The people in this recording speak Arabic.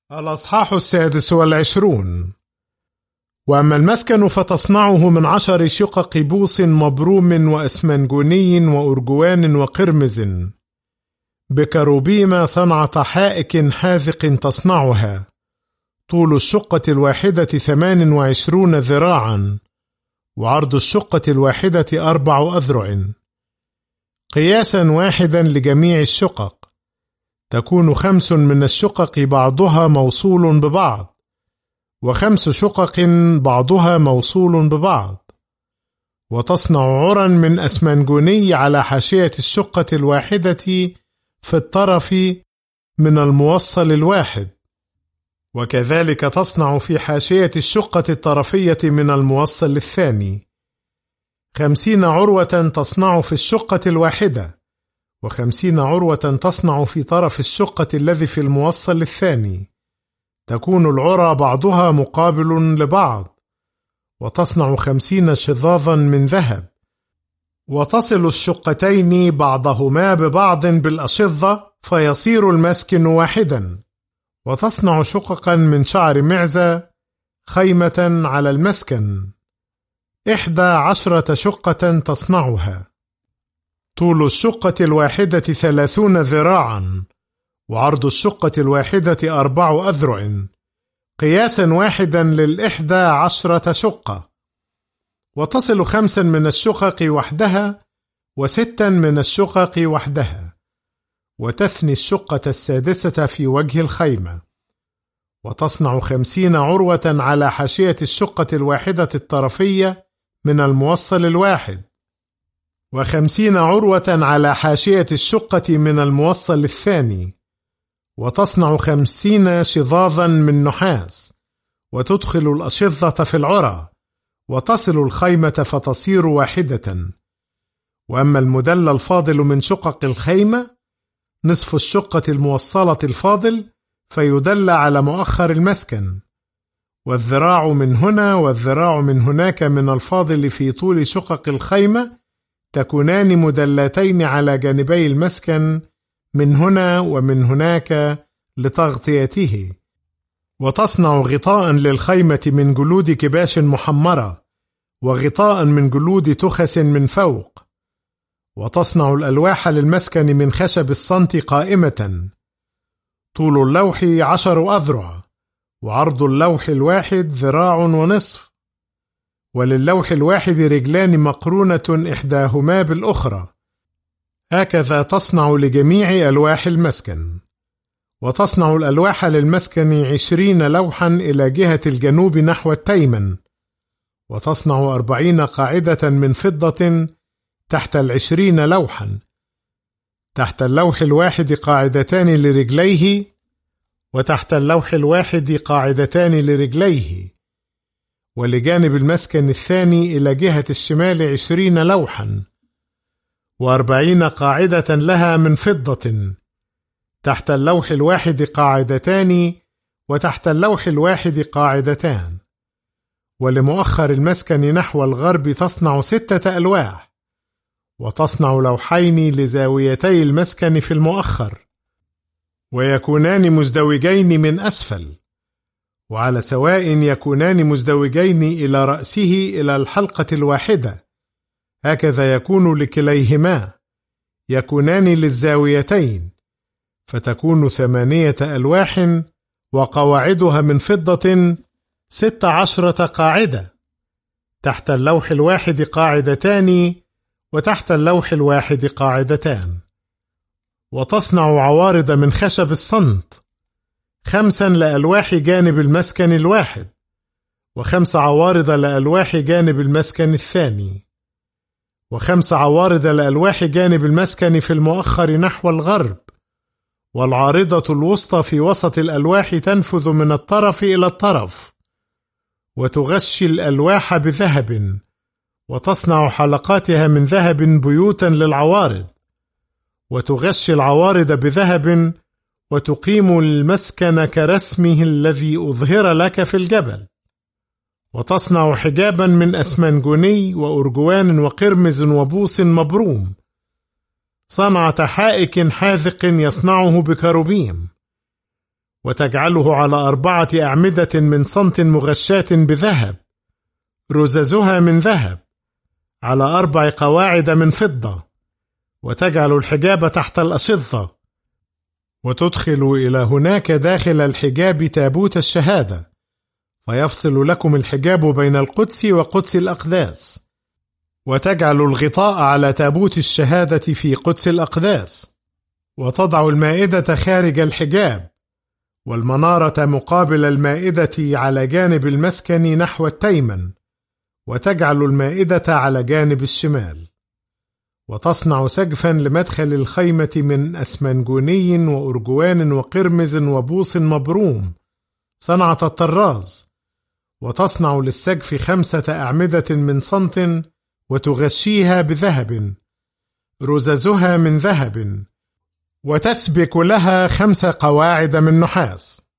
الأصحاح 26. وأما المسكن فتصنعه من 10 شقق بوص مبروم وأسمنجوني وأرجوان وقرمز، بكروبيم صنعة حائك حاذق تصنعها. طول الشقة الواحدة 28 ذراعا، وعرض الشقة الواحدة 4 أذرع، قياسا واحدا لجميع الشقق. تكون 5 من الشقق بعضها موصول ببعض، و5 شقق بعضها موصول ببعض. وتصنع عرا من أسمنجوني على حاشية الشقة الواحدة في الطرف من الموصل الواحد، وكذلك تصنع في حاشية الشقة الطرفية من الموصل الثاني. 50 عروة تصنع في الشقة الواحدة، و50 عروة تصنع في طرف الشقة الذي في الموصل الثاني. تكون العرى بعضها مقابل لبعض، وتصنع 50 شظاظا من ذهب. وتصل الشقتين بعضهما ببعض بالأشظة، فيصير المسكن واحدا. وتصنع شققا من شعر معزة خيمة على المسكن، 11 شقة تصنعها. طول الشقة الواحدة 30 ذراعا، وعرض الشقة الواحدة 4 أذرع، قياسا واحدا ل11 شقة. وتصل 5 من الشقق وحدها، و6 من الشقق وحدها، وتثني الشقة السادسة في وجه الخيمة. وتصنع 50 عروة على حاشية الشقة الواحدة الطرفية من الموصل الواحد، و50 عروة على حاشية الشقة من الموصل الثاني. وتصنع 50 شظاظا من نحاس، وتدخل الأشظة في العرى، وتصل الخيمة فتصير واحدة. وأما المدلى الفاضل من شقق الخيمة، نصف الشقة الموصلة الفاضل، فيدلى على مؤخر المسكن، والذراع من هنا والذراع من هناك من الفاضل في طول شقق الخيمة تكونان مدلتين على جانبي المسكن من هنا ومن هناك لتغطيته. وتصنع غطاء للخيمة من جلود كباش محمرة، وغطاء من جلود تخس من فوق. وتصنع الألواح للمسكن من خشب الصنت قائمة. طول اللوح 10 أذرع، وعرض اللوح الواحد 1.5 ذراع، وللوح الواحد رجلان مقرونة إحداهما بالأخرى. هكذا تصنع لجميع ألواح المسكن. وتصنع الألواح للمسكن 20 لوحا إلى جهة الجنوب نحو التيمن. وتصنع 40 قاعدة من فضة تحت 20 لوحا، تحت اللوح الواحد قاعدتان لرجليه، وتحت اللوح الواحد قاعدتان لرجليه. ولجانب المسكن الثاني إلى جهة الشمال 20 لوحا، و40 قاعدة لها من فضة، تحت اللوح الواحد قاعدتان، وتحت اللوح الواحد قاعدتان. ولمؤخر المسكن نحو الغرب تصنع 6 ألواح، وتصنع لوحين لزاويتي المسكن في المؤخر، ويكونان مزدوجين من أسفل، وعلى سواء يكونان مزدوجين إلى رأسه إلى الحلقة الواحدة. هكذا يكون لكليهما، يكونان للزاويتين، فتكون 8 ألواح، وقواعدها من فضة 16 قاعدة، تحت اللوح الواحد قاعدتان، وتحت اللوح الواحد قاعدتان. وتصنع عوارض من خشب الصنت 5 لألواح جانب المسكن الواحد، و5 عوارض لألواح جانب المسكن الثاني، و5 عوارض لألواح جانب المسكن في المؤخر نحو الغرب. والعارضة الوسطى في وسط الألواح تنفذ من الطرف إلى الطرف، وتغشي الألواح بذهب، وتصنع حلقاتها من ذهب بيوتا للعوارض، وتغشي العوارض بذهب، وتقيم المسكن كرسمه الذي أظهر لك في الجبل. وتصنع حجابا من أسمنجوني وأرجوان وقرمز وبوص مبروم، صنعة حائك حاذق يصنعه بكروبيم. وتجعله على 4 أعمدة من صمت مغشاة بذهب، رززها من ذهب، على 4 قواعد من فضة، وتجعل الحجاب تحت الأشظة، وتدخل إلى هناك داخل الحجاب تابوت الشهادة، فيفصل لكم الحجاب بين القدس وقدس الأقداس، وتجعل الغطاء على تابوت الشهادة في قدس الأقداس، وتضع المائدة خارج الحجاب، والمنارة مقابل المائدة على جانب المسكن نحو التيمن، وتجعل المائدة على جانب الشمال. وتصنع سقفا لمدخل الخيمة من أسمنجوني وأرجوان وقرمز وبوص مبروم صنعة الطراز، وتصنع للسقف 5 أعمدة من صمت، وتغشيها بذهب، رززها من ذهب، وتسبك لها 5 قواعد من نحاس.